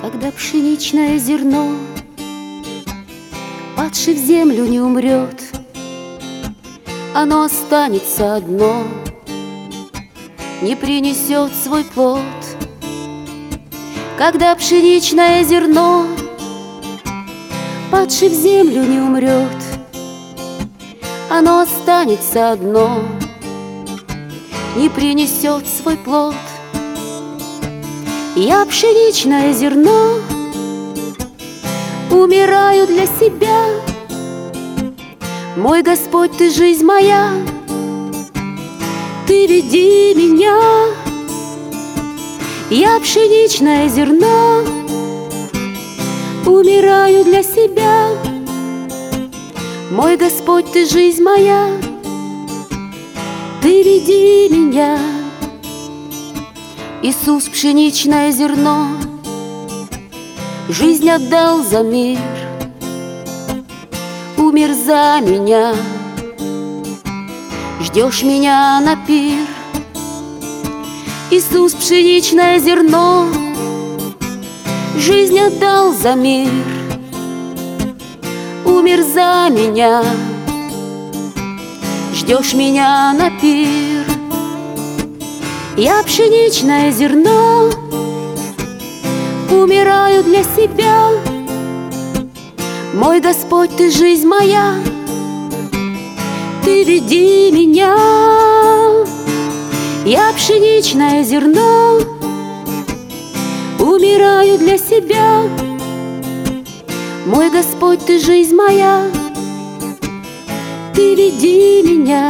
Когда пшеничное зерно, падши в землю, не умрет, оно останется одно, не принесет свой плод. Когда пшеничное зерно, падши в землю, не умрет, оно останется одно, не принесет свой плод. Я пшеничное зерно, умираю для себя. Мой Господь, Ты жизнь моя, Ты веди меня. Я пшеничное зерно, умираю для себя. Мой Господь, Ты жизнь моя, Ты веди меня. Иисус, пшеничное зерно, жизнь отдал за мир, умер за меня. Ждешь меня на пир. Иисус, пшеничное зерно, жизнь отдал за мир, умер за меня. Ждешь меня на пир. Я пшеничное зерно, умираю для себя. Мой Господь, Ты жизнь моя, Ты веди меня. Я пшеничное зерно, умираю для себя. Мой Господь, Ты жизнь моя, Ты веди меня.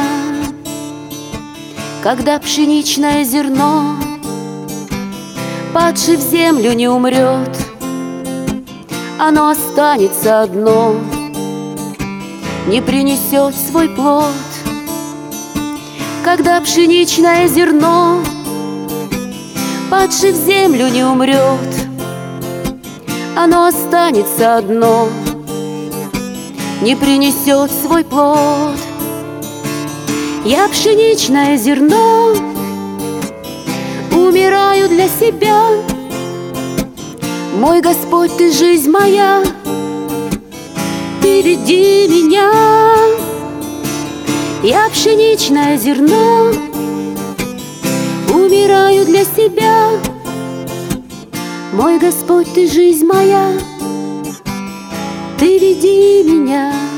Когда пшеничное зерно, падши в землю, не умрет, оно останется одно, не принесет свой плод. Когда пшеничное зерно, падши в землю, не умрет, оно останется одно, не принесет свой плод. Я пшеничное зерно, умираю для себя. Мой Господь, Ты жизнь моя, Ты веди меня. Я пшеничное зерно, умираю для себя. Мой Господь, Ты жизнь моя, Ты веди меня.